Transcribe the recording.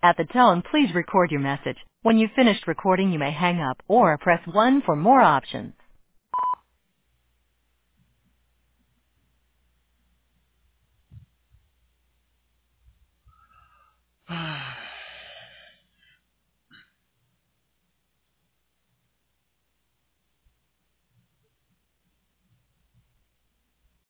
At the tone, please record your message. When you've finished recording, you may hang up or press 1 for more options.